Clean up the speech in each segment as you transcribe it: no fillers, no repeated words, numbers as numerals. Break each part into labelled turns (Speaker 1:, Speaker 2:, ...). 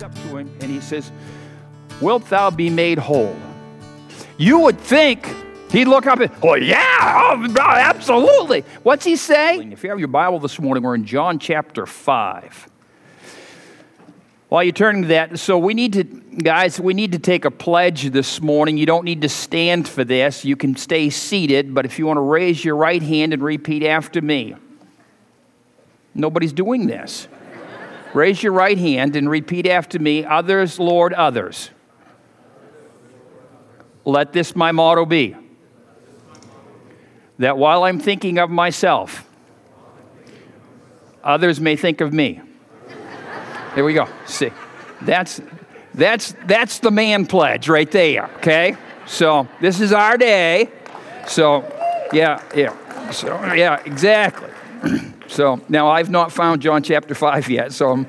Speaker 1: up to him and he says, "Wilt thou be made whole?" You would think he'd look up and, "Oh yeah, absolutely." What's he say? If you have your Bible this morning, we're in John chapter 5. While you're turning to that, so we need to take a pledge this morning. You don't need to stand for this. You can stay seated, but if you want to raise your right hand and repeat after me. Nobody's doing this. Raise your right hand and repeat after me. Others, Lord, others. Let this my motto be, that while I'm thinking of myself, others may think of me. There we go. See, that's the man pledge right there, okay? So this is our day. So, yeah. So, yeah, exactly. So now I've not found John chapter 5 yet, so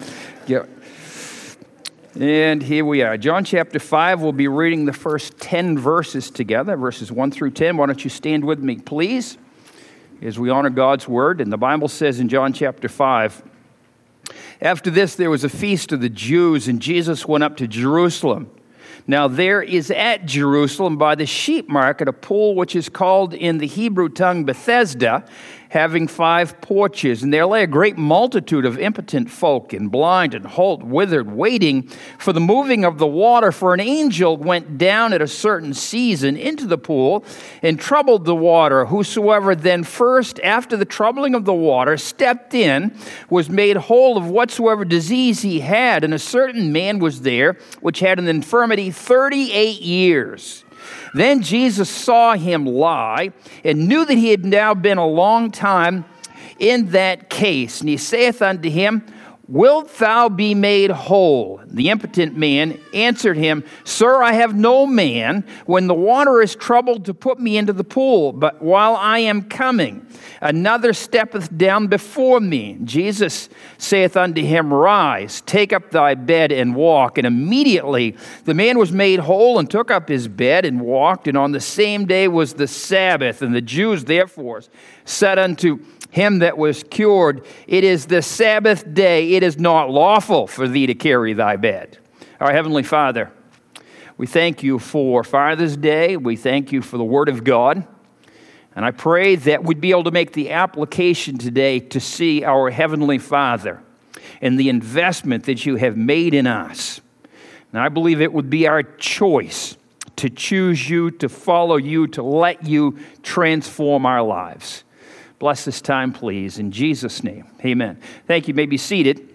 Speaker 1: and here we are. John chapter 5, we'll be reading the first 10 verses together, verses 1 through 10. Why don't you stand with me, please, as we honor God's word. And the Bible says in John chapter 5, "After this there was a feast of the Jews, and Jesus went up to Jerusalem. Now there is at Jerusalem by the sheep market a pool which is called in the Hebrew tongue Bethesda, having 5 porches. And there lay a great multitude of impotent folk, and blind and halt, withered, waiting for the moving of the water. For an angel went down at a certain season into the pool and troubled the water. Whosoever then first, after the troubling of the water, stepped in, was made whole of whatsoever disease he had. And a certain man was there, which had an infirmity 38 years. Then Jesus saw him lie, and knew that he had now been a long time in that case. And he saith unto him, Wilt thou be made whole? The impotent man answered him, Sir, I have no man, when the water is troubled, to put me into the pool. But while I am coming, another steppeth down before me. Jesus saith unto him, Rise, take up thy bed and walk. And immediately the man was made whole, and took up his bed and walked. And on the same day was the Sabbath. And the Jews therefore said unto him that was cured, It is the Sabbath day, it is not lawful for thee to carry thy bed. Our Heavenly Father, we thank you for Father's Day. We thank you for the Word of God. And I pray that we'd be able to make the application today to see our Heavenly Father and the investment that you have made in us. And I believe it would be our choice to choose you, to follow you, to let you transform our lives. Bless this time, please, in Jesus' name. Amen. Thank you. You may be seated.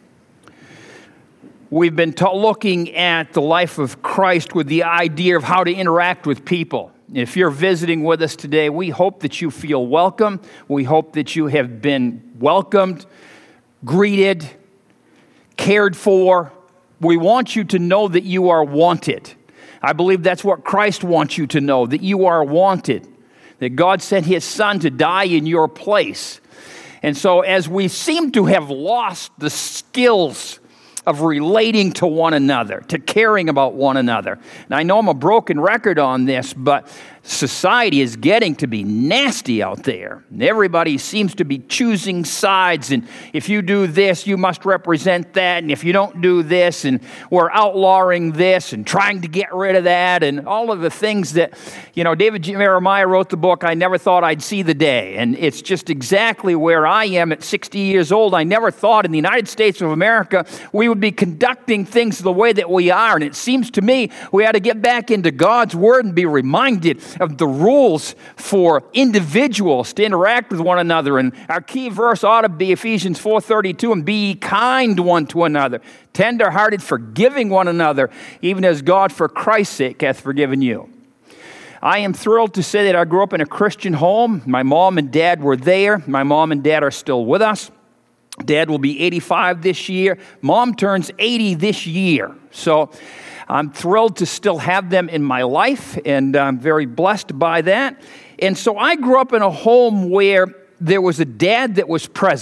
Speaker 1: We've been looking at the life of Christ with the idea of how to interact with people. If you're visiting with us today, we hope that you feel welcome. We hope that you have been welcomed, greeted, cared for. We want you to know that you are wanted. I believe that's what Christ wants you to know, that you are wanted. That God sent his son to die in your place. And so as we seem to have lost the skills of relating to one another, to caring about one another. And I know I'm a broken record on this, but society is getting to be nasty out there. And everybody seems to be choosing sides, and if you do this, you must represent that, and if you don't do this, and we're outlawing this, and trying to get rid of that, and all of the things that, David Jeremiah wrote the book, I Never Thought I'd See the Day, and it's just exactly where I am at 60 years old. I never thought in the United States of America we would be conducting things the way that we are, and it seems to me we ought to get back into God's Word and be reminded of the rules for individuals to interact with one another. And our key verse ought to be Ephesians 4:32, and be ye kind one to another, tender-hearted, forgiving one another, even as God for Christ's sake hath forgiven you. I am thrilled to say that I grew up in a Christian home. My mom and dad were there. My mom and dad are still with us. Dad will be 85 this year. Mom turns 80 this year. So I'm thrilled to still have them in my life, and I'm very blessed by that. And so I grew up in a home where there was a dad that was present,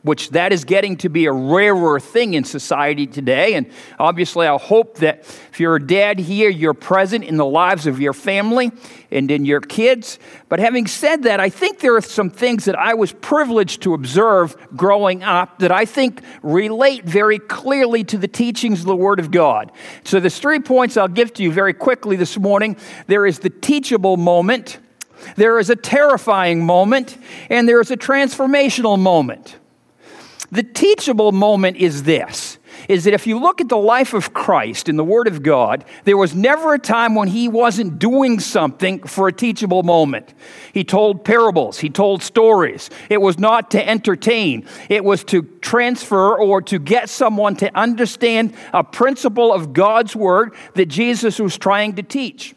Speaker 1: which that is getting to be a rarer thing in society today. And obviously, I hope that if you're a dad here, you're present in the lives of your family and in your kids. But having said that, I think there are some things that I was privileged to observe growing up that I think relate very clearly to the teachings of the Word of God. So there's 3 points I'll give to you very quickly this morning. There is the teachable moment, there is a terrifying moment, and there is a transformational moment. The teachable moment is this, is that if you look at the life of Christ in the Word of God, there was never a time when he wasn't doing something for a teachable moment. He told parables, he told stories. It was not to entertain. It was to transfer or to get someone to understand a principle of God's Word that Jesus was trying to teach.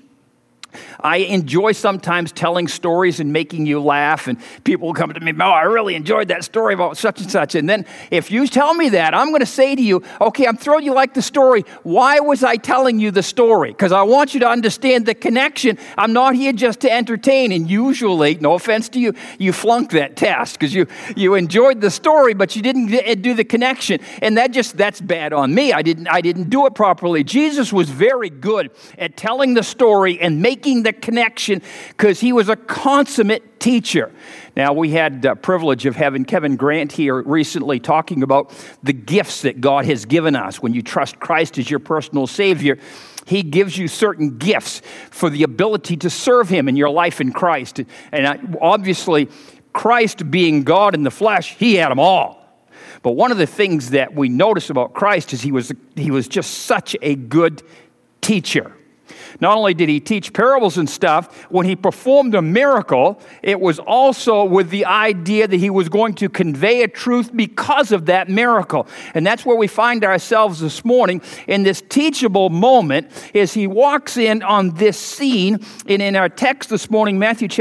Speaker 1: I enjoy sometimes telling stories and making you laugh, and people will come to me, "Oh, I really enjoyed that story about such and such." And then if you tell me that, I'm going to say to you, "Okay, I'm thrilled you like the story. Why was I telling you the story? Because I want you to understand the connection. I'm not here just to entertain." And usually, no offense to you, you flunked that test because you enjoyed the story, but you didn't do the connection. And that's bad on me. I didn't do it properly. Jesus was very good at telling the story and making the connection because he was a consummate teacher. Now, we had the privilege of having Kevin Grant here recently talking about the gifts that God has given us. When you trust Christ as your personal Savior, he gives you certain gifts for the ability to serve him in your life in Christ. And obviously, Christ being God in the flesh, he had them all. But one of the things that we notice about Christ is he was just such a good teacher. Not only did he teach parables and stuff, when he performed a miracle, it was also with the idea that he was going to convey a truth because of that miracle. And that's where we find ourselves this morning in this teachable moment as he walks in on this scene. And in our text this morning,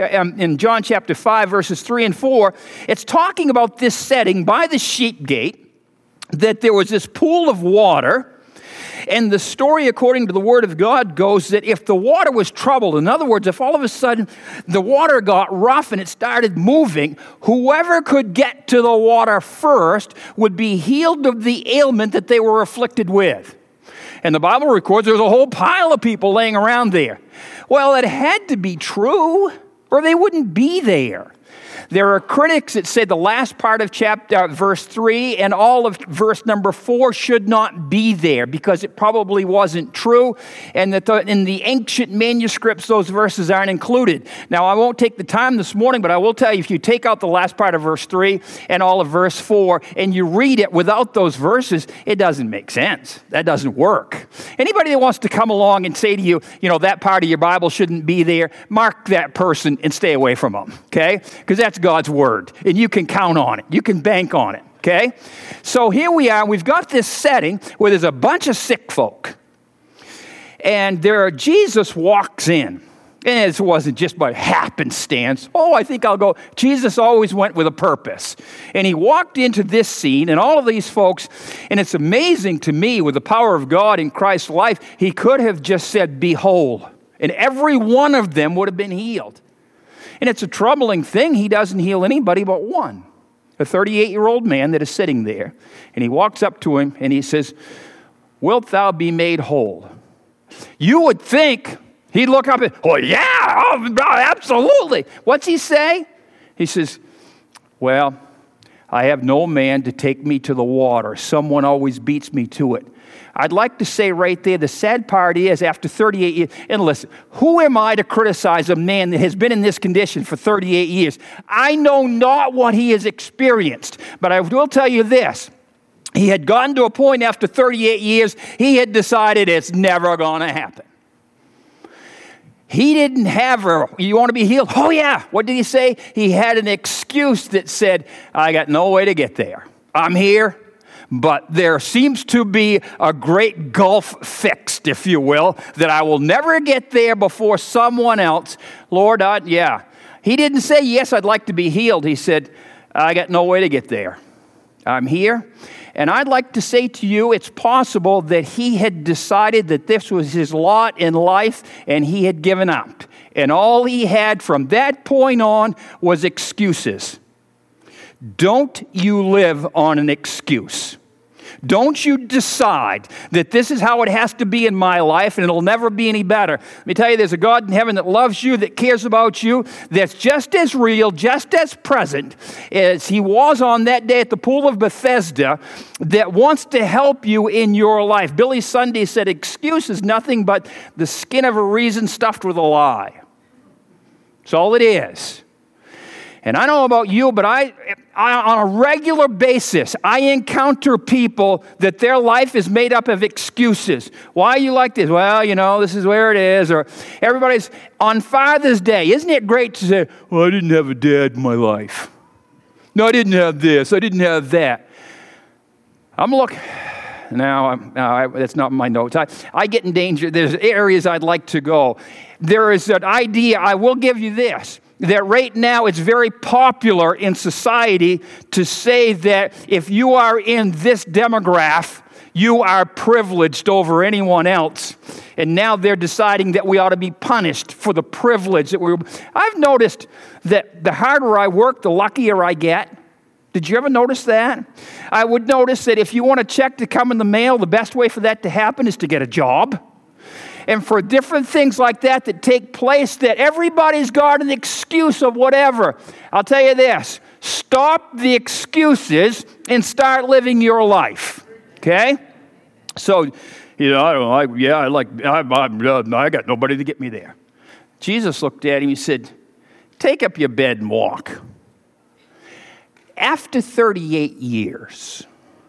Speaker 1: in John chapter 5, verses 3 and 4, it's talking about this setting by the sheep gate, that there was this pool of water. And the story, according to the Word of God, goes that if the water was troubled, in other words, if all of a sudden the water got rough and it started moving, whoever could get to the water first would be healed of the ailment that they were afflicted with. And the Bible records there was a whole pile of people laying around there. Well, it had to be true, or they wouldn't be there. There are critics that say the last part of verse 3 and all of verse number 4 should not be there because it probably wasn't true, and that in the ancient manuscripts those verses aren't included. Now, I won't take the time this morning, but I will tell you, if you take out the last part of verse 3 and all of verse 4 and you read it without those verses, it doesn't make sense. That doesn't work. Anybody that wants to come along and say to you, that part of your Bible shouldn't be there, mark that person and stay away from them, okay? Because that's God's Word, and you can count on it. You can bank on it, okay? So here we are. We've got this setting where there's a bunch of sick folk, and Jesus walks in, and it wasn't just by happenstance. Oh, I think I'll go. Jesus always went with a purpose, and he walked into this scene, and all of these folks, and it's amazing to me, with the power of God in Christ's life, he could have just said, "Be whole," and every one of them would have been healed. And it's a troubling thing. He doesn't heal anybody but one, a 38-year-old man that is sitting there. And he walks up to him and he says, "Wilt thou be made whole?" You would think he'd look up and, "Oh, yeah, absolutely." What's he say? He says, "Well, I have no man to take me to the water. Someone always beats me to it." I'd like to say right there, the sad part is after 38 years, and listen, who am I to criticize a man that has been in this condition for 38 years? I know not what he has experienced, but I will tell you this. He had gotten to a point after 38 years, he had decided it's never going to happen. He didn't have you want to be healed? Oh yeah. What did he say? He had an excuse that said, "I got no way to get there. I'm here, but there seems to be a great gulf fixed, if you will, that I will never get there before someone else. Lord, yeah." He didn't say, "Yes, I'd like to be healed." He said, "I got no way to get there. I'm here." And I'd like to say to you, it's possible that he had decided that this was his lot in life and he had given up. And all he had from that point on was excuses Don't you live on an excuse. Don't you decide that this is how it has to be in my life and it'll never be any better. Let me tell you, there's a God in heaven that loves you, that cares about you, that's just as real, just as present as he was on that day at the pool of Bethesda, that wants to help you in your life. Billy Sunday said, excuse is nothing but the skin of a reason stuffed with a lie. That's all it is. And I don't know about you, but I on a regular basis, I encounter people that their life is made up of excuses. Why are you like this? Well, this is where it is. Or everybody's on Father's Day. Isn't it great to say, well, I didn't have a dad in my life. No, I didn't have this. I didn't have that. I'm looking. Now, that's not my notes. I get in danger. There's areas I'd like to go. There is an idea, I will give you this, that right now it's very popular in society to say that if you are in this demographic, you are privileged over anyone else. And now they're deciding that we ought to be punished for the privilege that we're... I've noticed that the harder I work, the luckier I get. Did you ever notice that? I would notice that if you want a check to come in the mail, the best way for that to happen is to get a job. And for different things like that take place, that everybody's got an excuse of whatever. I'll tell you this, stop the excuses and start living your life, okay? So, I got nobody to get me there. Jesus looked at him, he said, take up your bed and walk. After 38 years,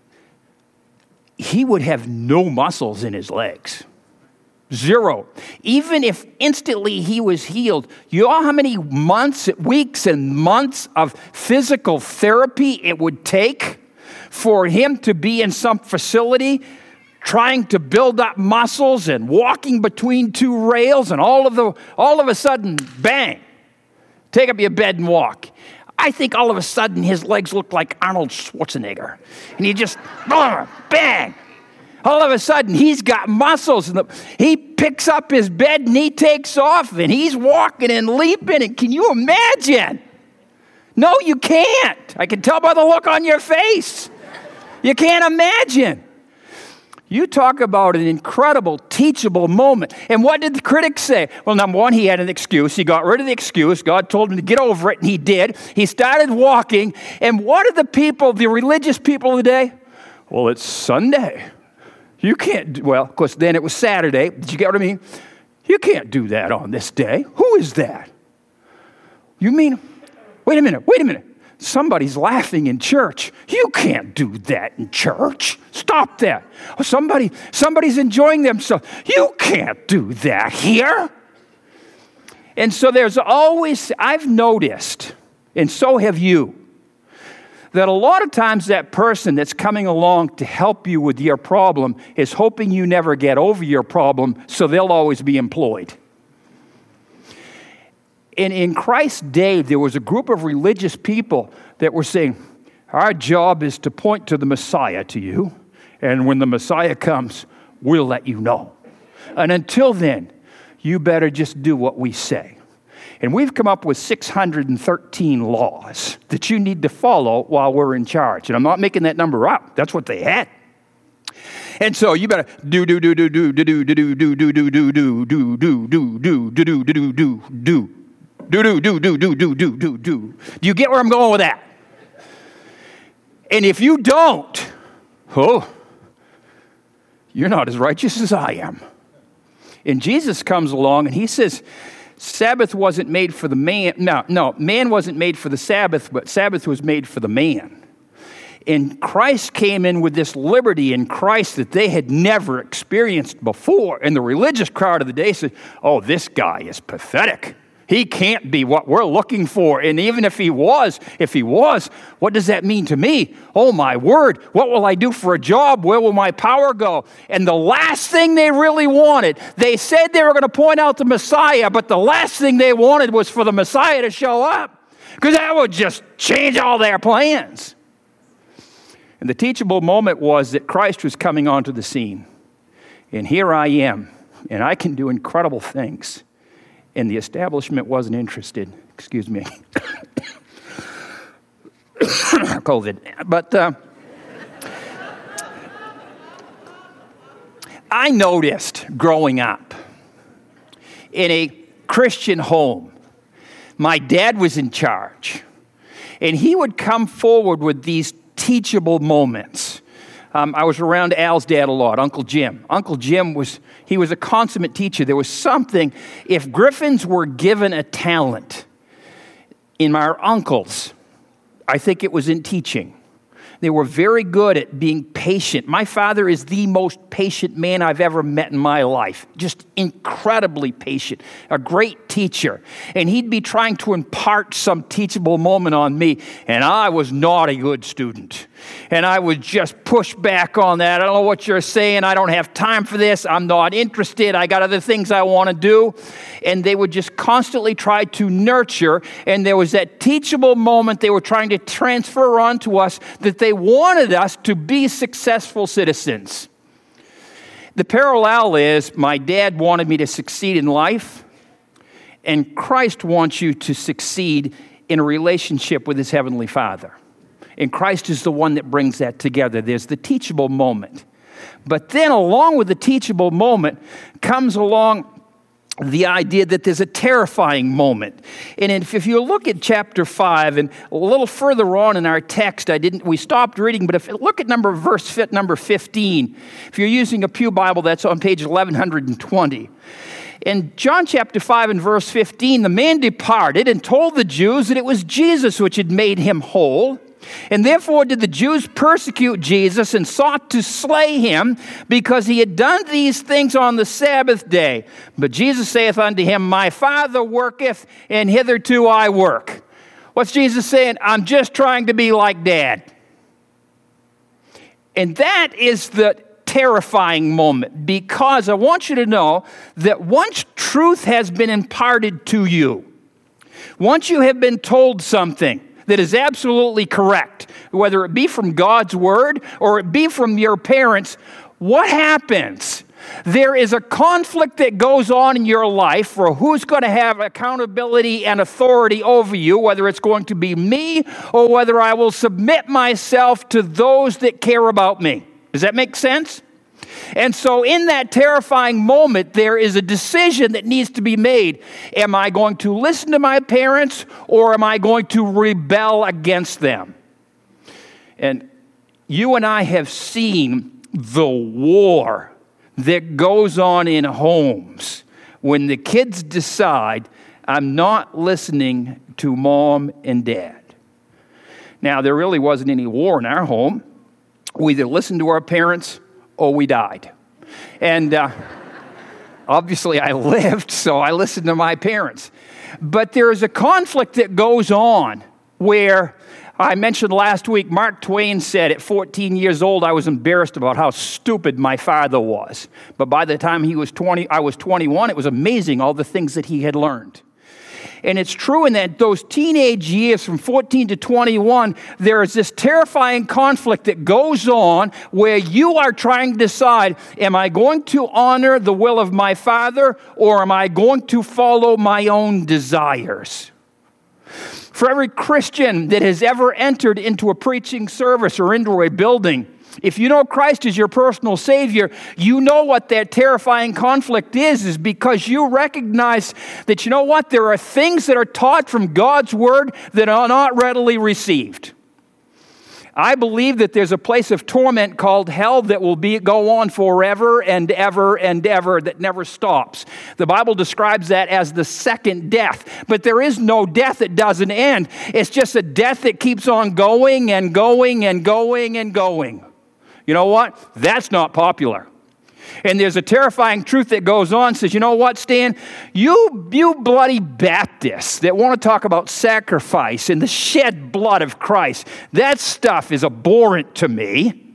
Speaker 1: he would have no muscles in his legs. Zero. Even if instantly he was healed, you know how many months, weeks, and months of physical therapy it would take for him to be in some facility trying to build up muscles and walking between two rails, and all of a sudden, bang, take up your bed and walk. I think all of a sudden his legs looked like Arnold Schwarzenegger. And he just, bang. All of a sudden, he's got muscles. And he picks up his bed and he takes off and he's walking and leaping. And can you imagine? No, you can't. I can tell by the look on your face. You can't imagine. You talk about an incredible, teachable moment. And what did the critics say? Well, number one, he had an excuse. He got rid of the excuse. God told him to get over it, and he did. He started walking. And what are the religious people of the day? Well, it's Sunday. You can't, of course, then it was Saturday. Did you get what I mean? You can't do that on this day. Who is that? You mean, wait a minute. Somebody's laughing in church. You can't do that in church. Stop that. Somebody's enjoying themselves. You can't do that here. And so there's always, I've noticed, and so have you, that a lot of times that person that's coming along to help you with your problem is hoping you never get over your problem, so they'll always be employed. And in Christ's day, there was a group of religious people that were saying, our job is to point to the Messiah to you, and when the Messiah comes, we'll let you know. And until then, you better just do what we say. And we've come up with 613 laws that you need to follow while we're in charge. And I'm not making that number up. That's what they had. And so you better do. Do you get where I'm going with that? And if you don't, you're not as righteous as I am. And Jesus comes along and he says, Sabbath wasn't made for the man. No, man wasn't made for the Sabbath, but Sabbath was made for the man. And Christ came in with this liberty in Christ that they had never experienced before. And the religious crowd of the day said, oh, this guy is pathetic. He can't be what we're looking for. And even if he was, what does that mean to me? Oh, my word, what will I do for a job? Where will my power go? And the last thing they really wanted, they said they were going to point out the Messiah, but the last thing they wanted was for the Messiah to show up, because that would just change all their plans. And the teachable moment was that Christ was coming onto the scene. And here I am, and I can do incredible things. And the establishment wasn't interested. Excuse me. COVID. But I noticed growing up in a Christian home, my dad was in charge, and he would come forward with these teachable moments. I was around Al's dad a lot, Uncle Jim. Uncle Jim was a consummate teacher. There was something, if Griffins were given a talent in our uncles, I think it was in teaching. They were very good at being patient. My father is the most patient man I've ever met in my life. Just incredibly patient, a great teacher. And he'd be trying to impart some teachable moment on me, and I was not a good student. And I would just push back on that. I don't know what you're saying. I don't have time for this. I'm not interested. I got other things I want to do. And they would just constantly try to nurture. And there was that teachable moment they were trying to transfer on to us that they wanted us to be successful citizens. The parallel is my dad wanted me to succeed in life, and Christ wants you to succeed in a relationship with his heavenly Father. And Christ is the one that brings that together. There's the teachable moment. But then along with the teachable moment comes along the idea that there's a terrifying moment. And if you look at chapter 5, and a little further on in our text, we stopped reading, but if you look at verse number 15, if you're using a Pew Bible, that's on page 1120. In John chapter 5 and verse 15, the man departed and told the Jews that it was Jesus which had made him whole. And therefore did the Jews persecute Jesus and sought to slay him, because he had done these things on the Sabbath day. But Jesus saith unto him, My Father worketh, and hitherto I work. What's Jesus saying? I'm just trying to be like Dad. And that is the terrifying moment, because I want you to know that once truth has been imparted to you, once you have been told something that is absolutely correct, whether it be from God's word or it be from your parents, what happens? There is a conflict that goes on in your life for who's going to have accountability and authority over you, whether it's going to be me or whether I will submit myself to those that care about me. Does that make sense? And so in that terrifying moment, there is a decision that needs to be made. Am I going to listen to my parents, or am I going to rebel against them? And you and I have seen the war that goes on in homes when the kids decide, I'm not listening to mom and dad. Now, there really wasn't any war in our home. We either listened to our parents or we died. And obviously I lived, so I listened to my parents. But there is a conflict that goes on where, I mentioned last week, Mark Twain said at 14 years old, I was embarrassed about how stupid my father was. But by the time I was 21, it was amazing all the things that he had learned. And it's true in that those teenage years from 14 to 21, there is this terrifying conflict that goes on where you are trying to decide, am I going to honor the will of my father, or am I going to follow my own desires? For every Christian that has ever entered into a preaching service or into a building, if you know Christ as your personal Savior, you know what that terrifying conflict is because you recognize that, you know what, there are things that are taught from God's Word that are not readily received. I believe that there's a place of torment called hell that will go on forever and ever and ever, that never stops. The Bible describes that as the second death. But there is no death that doesn't end. It's just a death that keeps on going and going and going and going. You know what? That's not popular. And there's a terrifying truth that goes on, says, you know what, Stan? You bloody Baptists that want to talk about sacrifice and the shed blood of Christ, that stuff is abhorrent to me.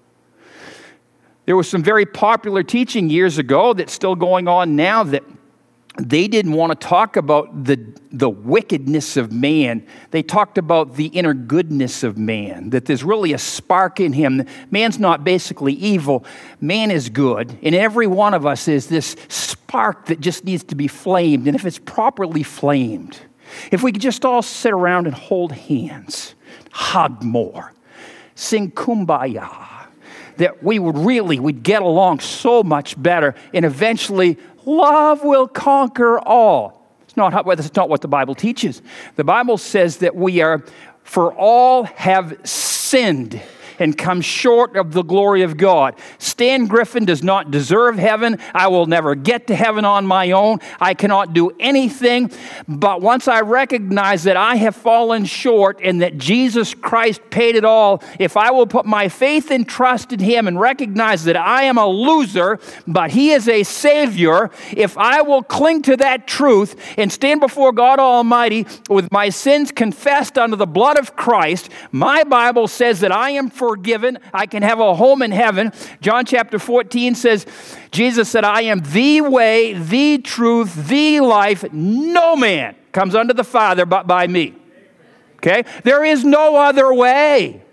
Speaker 1: There was some very popular teaching years ago that's still going on now that they didn't want to talk about the wickedness of man. They talked about the inner goodness of man, that there's really a spark in him. Man's not basically evil. Man is good. And every one of us is this spark that just needs to be flamed. And if it's properly flamed, if we could just all sit around and hold hands, hug more, sing Kumbaya, that we'd get along so much better, and eventually love will conquer all. That's not what the Bible teaches. The Bible says that for all have sinned and come short of the glory of God. Stan Griffin does not deserve heaven. I will never get to heaven on my own. I cannot do anything. But once I recognize that I have fallen short and that Jesus Christ paid it all, if I will put my faith and trust in Him and recognize that I am a loser, but He is a Savior, if I will cling to that truth and stand before God Almighty with my sins confessed under the blood of Christ, my Bible says that I am forgiven. I can have a home in heaven. John chapter 14 says, Jesus said, I am the way, the truth, the life. No man comes unto the Father but by me. Okay? There is no other way.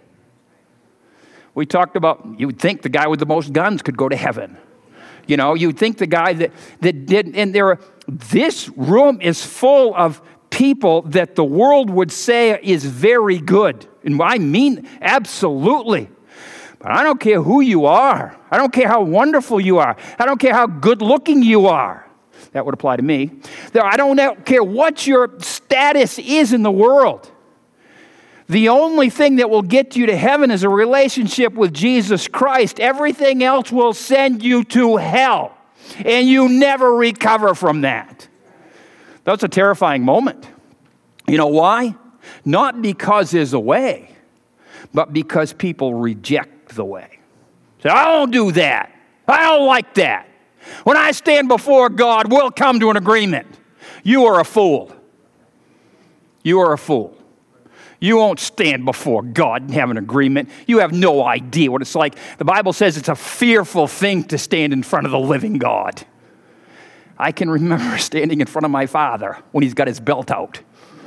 Speaker 1: We talked about, you would think the guy with the most guns could go to heaven. You know, you'd think the guy that did, and this room is full of people that the world would say is very good. And I mean, absolutely. But I don't care who you are. I don't care how wonderful you are. I don't care how good looking you are. That would apply to me. I don't care what your status is in the world. The only thing that will get you to heaven is a relationship with Jesus Christ. Everything else will send you to hell. And you never recover from that. That's a terrifying moment. You know why? Not because there's a way, but because people reject the way. Say, I don't do that. I don't like that. When I stand before God, we'll come to an agreement. You are a fool. You are a fool. You won't stand before God and have an agreement. You have no idea what it's like. The Bible says it's a fearful thing to stand in front of the living God. I can remember standing in front of my father when he's got his belt out.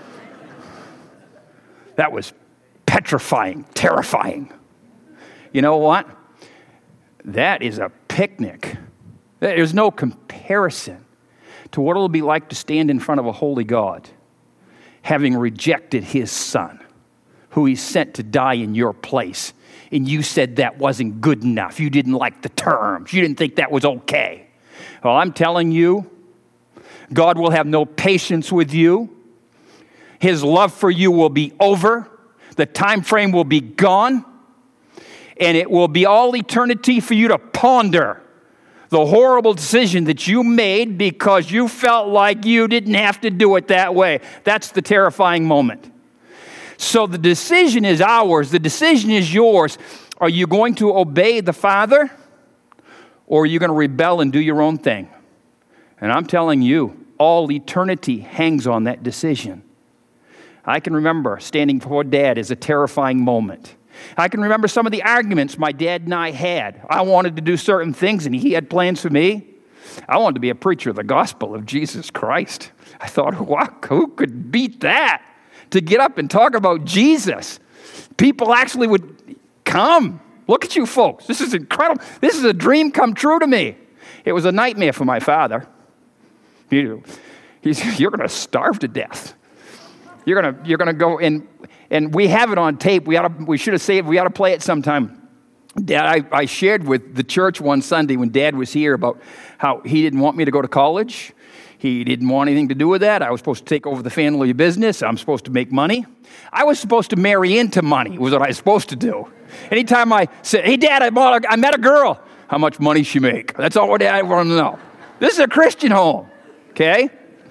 Speaker 1: That was petrifying, terrifying. You know what? That is a picnic. There's no comparison to what it'll be like to stand in front of a holy God, having rejected His Son, who He sent to die in your place. And you said that wasn't good enough. You didn't like the terms. You didn't think that was okay. Well, I'm telling you, God will have no patience with you. His love for you will be over. The time frame will be gone. And it will be all eternity for you to ponder the horrible decision that you made because you felt like you didn't have to do it that way. That's the terrifying moment. So the decision is ours. The decision is yours. Are you going to obey the Father, or are you going to rebel and do your own thing? And I'm telling you, all eternity hangs on that decision. I can remember standing before Dad as a terrifying moment. I can remember some of the arguments my dad and I had. I wanted to do certain things, and he had plans for me. I wanted to be a preacher of the gospel of Jesus Christ. I thought, wow, who could beat that? To get up and talk about Jesus. People actually would come. Look at you folks. This is incredible. This is a dream come true to me. It was a nightmare for my father. You're going to starve to death. You're going to go in. And we have it on tape. We should have saved. We ought to play it sometime. Dad, I shared with the church one Sunday when Dad was here about how he didn't want me to go to college. He didn't want anything to do with that. I was supposed to take over the family business. I'm supposed to make money. I was supposed to marry into money was what I was supposed to do. Anytime I said, hey, Dad, I met a girl. How much money she make? That's all Dad wanted to know. This is a Christian home, okay?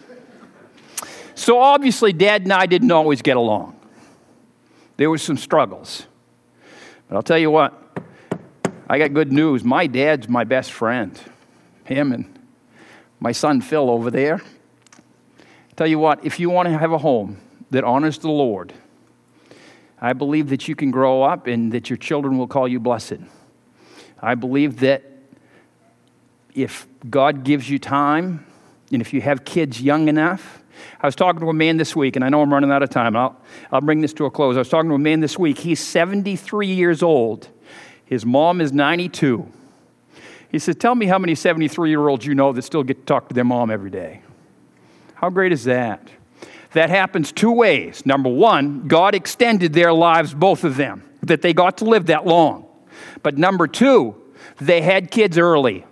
Speaker 1: So obviously, Dad and I didn't always get along. There were some struggles. But I'll tell you what, I got good news. My dad's my best friend. Him and my son Phil over there. Tell you what, if you want to have a home that honors the Lord, I believe that you can grow up and that your children will call you blessed. I believe that if God gives you time, and if you have kids young enough, I was talking to a man this week, and I know I'm running out of time. I'll bring this to a close. I was talking to a man this week. He's 73 years old. His mom is 92. He said, tell me how many 73-year-olds you know that still get to talk to their mom every day. How great is that? That happens two ways. Number one, God extended their lives, both of them, that they got to live that long. But number two, they had kids early.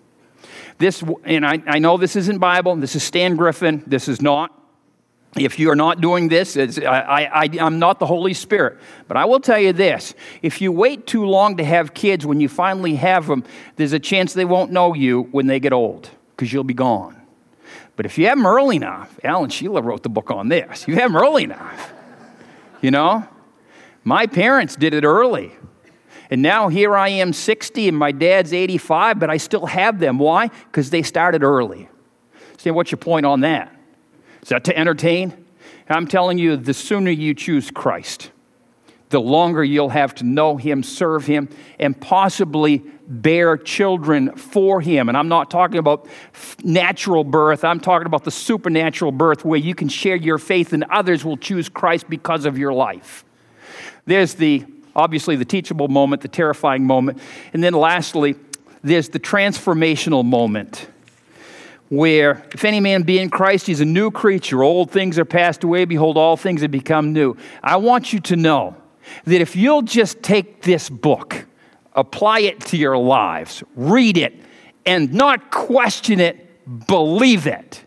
Speaker 1: I know this isn't Bible. This is Stan Griffin. This is not. If you're not doing this, I'm not the Holy Spirit. But I will tell you this. If you wait too long to have kids, when you finally have them, there's a chance they won't know you when they get old, because you'll be gone. But if you have them early enough, Alan Sheila wrote the book on this. You have them early enough. You know? My parents did it early. And now here I am 60 and my dad's 85, but I still have them. Why? Because they started early. See, what's your point on that? Is that to entertain? I'm telling you, the sooner you choose Christ, the longer you'll have to know Him, serve Him, and possibly bear children for Him. And I'm not talking about natural birth. I'm talking about the supernatural birth where you can share your faith and others will choose Christ because of your life. There's obviously the teachable moment, the terrifying moment. And then lastly, there's the transformational moment where if any man be in Christ, he's a new creature. Old things are passed away. Behold, all things have become new. I want you to know that if you'll just take this book, apply it to your lives, read it, and not question it, believe it.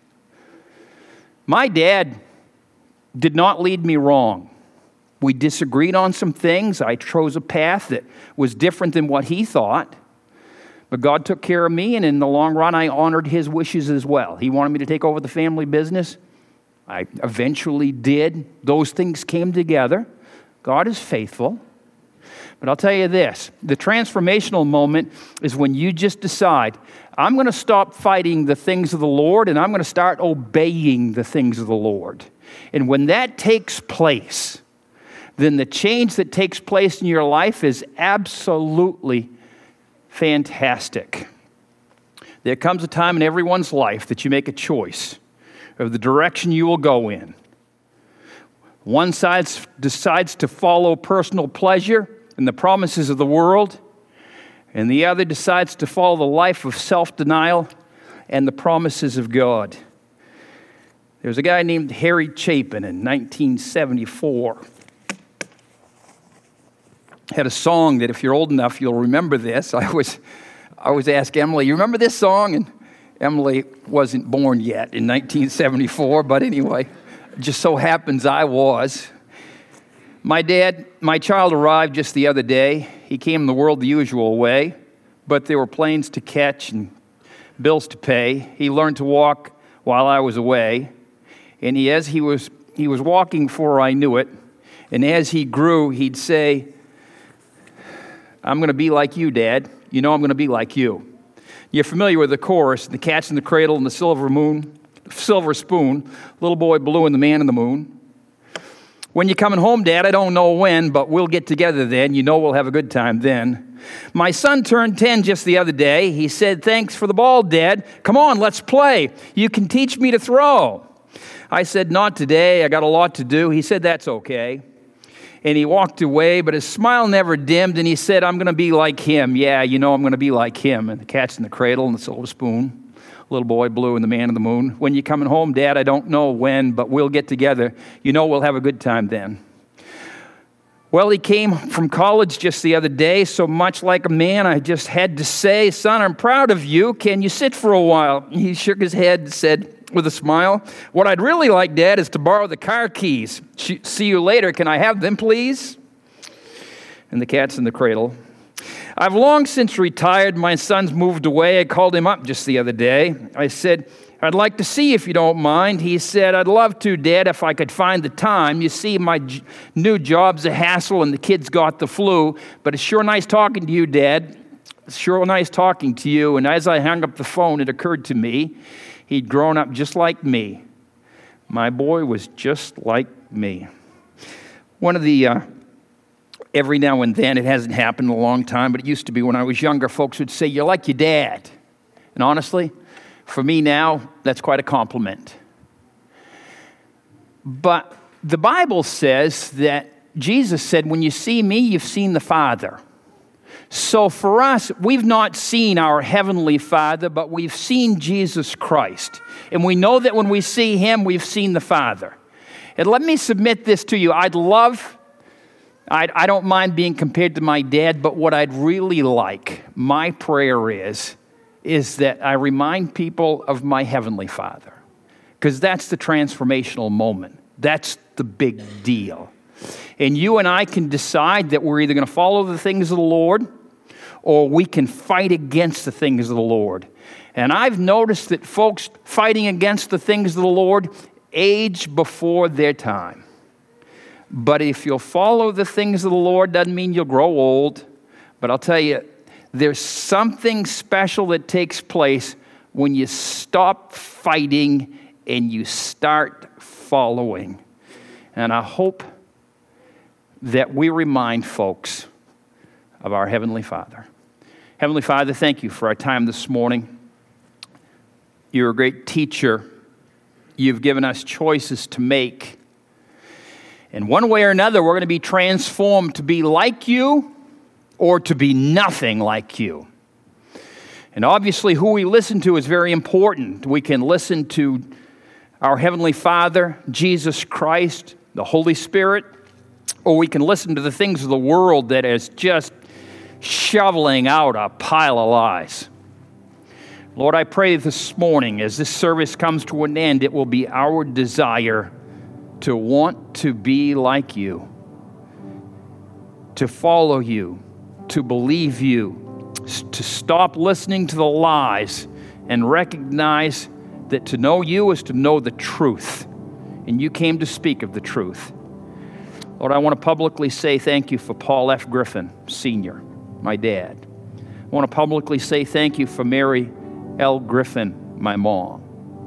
Speaker 1: My dad did not lead me wrong. We disagreed on some things. I chose a path that was different than what he thought. But God took care of me, and in the long run, I honored His wishes as well. He wanted me to take over the family business. I eventually did. Those things came together. God is faithful. But I'll tell you this, the transformational moment is when you just decide, I'm going to stop fighting the things of the Lord, and I'm going to start obeying the things of the Lord. And when that takes place, then the change that takes place in your life is absolutely fantastic. There comes a time in everyone's life that you make a choice of the direction you will go in. One side decides to follow personal pleasure and the promises of the world, and the other decides to follow the life of self-denial and the promises of God. There was a guy named Harry Chapin in 1974. Had a song that if you're old enough, you'll remember this. I always ask Emily, you remember this song? And Emily wasn't born yet in 1974, but anyway, it just so happens I was. My child arrived just the other day. He came in the world the usual way, but there were planes to catch and bills to pay. He learned to walk while I was away, and as he was walking before I knew it, and as he grew, he'd say, I'm going to be like you, Dad. You know I'm going to be like you. You're familiar with the chorus, the cat's in the cradle and the silver spoon, little boy blue and the man in the moon. When you're coming home, Dad, I don't know when, but we'll get together then. You know we'll have a good time then. My son turned 10 just the other day. He said, thanks for the ball, Dad. Come on, let's play. You can teach me to throw. I said, not today. I got a lot to do. He said, that's okay. And he walked away, but his smile never dimmed, and he said, I'm going to be like him. Yeah, you know I'm going to be like him. And the cat's in the cradle and the silver spoon, little boy blue and the man in the moon. When you're coming home, Dad, I don't know when, but we'll get together. You know we'll have a good time then. Well, he came from college just the other day, so much like a man, I just had to say, son, I'm proud of you. Can you sit for a while? He shook his head and said, with a smile, what I'd really like, Dad, is to borrow the car keys. See you later. Can I have them, please? And the cat's in the cradle. I've long since retired. My son's moved away. I called him up just the other day. I said, I'd like to see you if you don't mind. He said, I'd love to, Dad, if I could find the time. You see, my new job's a hassle and the kid's got the flu, but it's sure nice talking to you, Dad. It's sure nice talking to you. And as I hung up the phone, it occurred to me, he'd grown up just like me. My boy was just like me. One of the, every now and then, it hasn't happened in a long time, but it used to be when I was younger, folks would say, you're like your dad. And honestly, for me now, that's quite a compliment. But the Bible says that Jesus said, when you see me, you've seen the Father. So for us, we've not seen our Heavenly Father, but we've seen Jesus Christ. And we know that when we see Him, we've seen the Father. And let me submit this to you. I don't mind being compared to my dad, but what I'd really like, my prayer is that I remind people of my Heavenly Father, because that's the transformational moment. That's the big deal. And you and I can decide that we're either going to follow the things of the Lord or we can fight against the things of the Lord. And I've noticed that folks fighting against the things of the Lord age before their time. But if you'll follow the things of the Lord, doesn't mean you'll grow old. But I'll tell you, there's something special that takes place when you stop fighting and you start following. And I hope that we remind folks of our Heavenly Father. Heavenly Father, thank you for our time this morning. You're a great teacher. You've given us choices to make. And one way or another, we're going to be transformed to be like you or to be nothing like you. And obviously, who we listen to is very important. We can listen to our Heavenly Father, Jesus Christ, the Holy Spirit, or we can listen to the things of the world that is just shoveling out a pile of lies. Lord, I pray this morning, as this service comes to an end, it will be our desire to want to be like you, to follow you, to believe you, to stop listening to the lies and recognize that to know you is to know the truth. And you came to speak of the truth. Lord, I want to publicly say thank you for Paul F. Griffin, Sr., my dad. I want to publicly say thank you for Mary L. Griffin, my mom.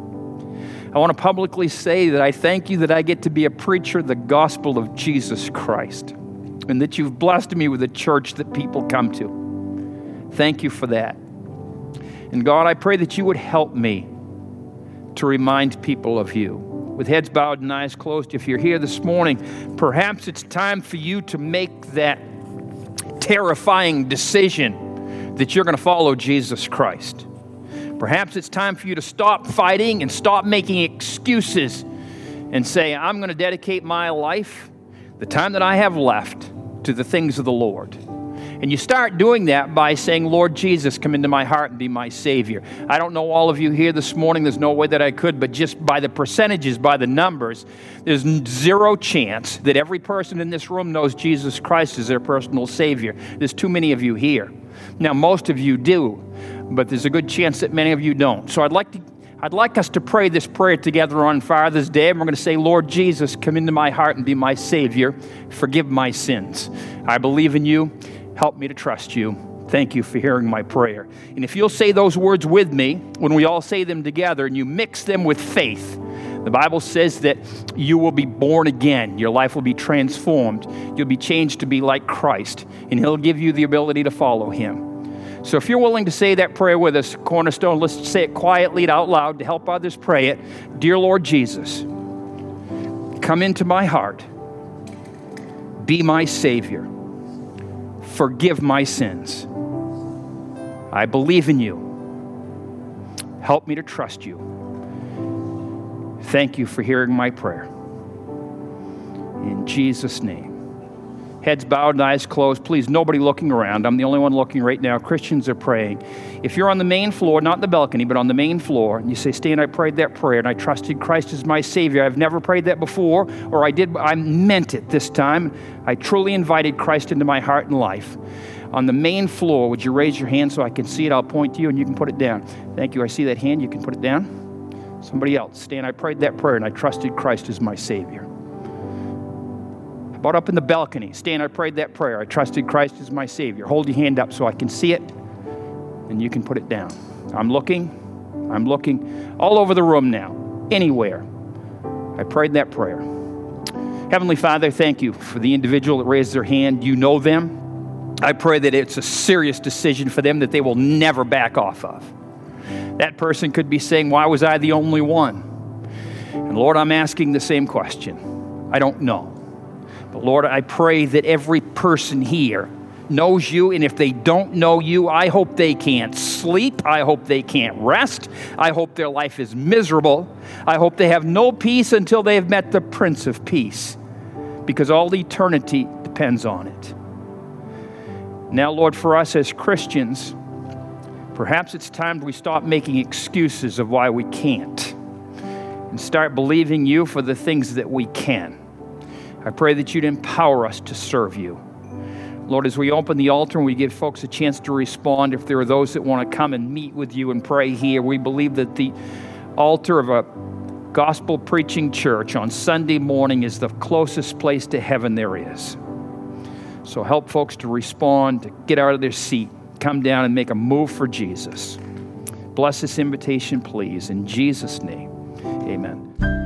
Speaker 1: I want to publicly say that I thank you that I get to be a preacher of the gospel of Jesus Christ, and that you've blessed me with a church that people come to. Thank you for that. And God, I pray that you would help me to remind people of you. With heads bowed and eyes closed, if you're here this morning, perhaps it's time for you to make that terrifying decision that you're going to follow Jesus Christ. Perhaps it's time for you to stop fighting and stop making excuses and say, I'm going to dedicate my life, the time that I have left, to the things of the Lord. And you start doing that by saying, Lord Jesus, come into my heart and be my Savior. I don't know all of you here this morning. There's no way that I could, but just by the percentages, by the numbers, there's zero chance that every person in this room knows Jesus Christ as their personal Savior. There's too many of you here. Now, most of you do, but there's a good chance that many of you don't. So I'd like us to pray this prayer together on Father's Day. And we're going to say, Lord Jesus, come into my heart and be my Savior. Forgive my sins. I believe in you. Help me to trust you. Thank you for hearing my prayer. And if you'll say those words with me, when we all say them together, and you mix them with faith, the Bible says that you will be born again. Your life will be transformed. You'll be changed to be like Christ, and He'll give you the ability to follow Him. So if you're willing to say that prayer with us, Cornerstone, let's say it quietly out loud to help others pray it. Dear Lord Jesus, come into my heart. Be my Savior. Forgive my sins. I believe in you. Help me to trust you. Thank you for hearing my prayer. In Jesus' name. Heads bowed and eyes closed. Please, nobody looking around. I'm the only one looking right now. Christians are praying. If you're on the main floor, not the balcony, but on the main floor, and you say, Stan, I prayed that prayer, and I trusted Christ as my Savior. I've never prayed that before, or I meant it this time. I truly invited Christ into my heart and life. On the main floor, would you raise your hand so I can see it? I'll point to you, and you can put it down. Thank you. I see that hand. You can put it down. Somebody else. Stan, I prayed that prayer, and I trusted Christ as my Savior. About up in the balcony. Stan, I prayed that prayer. I trusted Christ as my Savior. Hold your hand up so I can see it, and you can put it down. I'm looking all over the room now, anywhere. I prayed that prayer. Heavenly Father, thank you for the individual that raised their hand. You know them. I pray that it's a serious decision for them that they will never back off of. That person could be saying, why was I the only one? And Lord, I'm asking the same question. I don't know. But Lord, I pray that every person here knows you, and if they don't know you, I hope they can't sleep. I hope they can't rest. I hope their life is miserable. I hope they have no peace until they have met the Prince of Peace, because all eternity depends on it. Now, Lord, for us as Christians, perhaps it's time we stop making excuses of why we can't and start believing you for the things that we can. I pray that you'd empower us to serve you. Lord, as we open the altar and we give folks a chance to respond, if there are those that want to come and meet with you and pray here, we believe that the altar of a gospel preaching church on Sunday morning is the closest place to heaven there is. So help folks to respond, to get out of their seat, come down and make a move for Jesus. Bless this invitation, please. In Jesus' name, amen.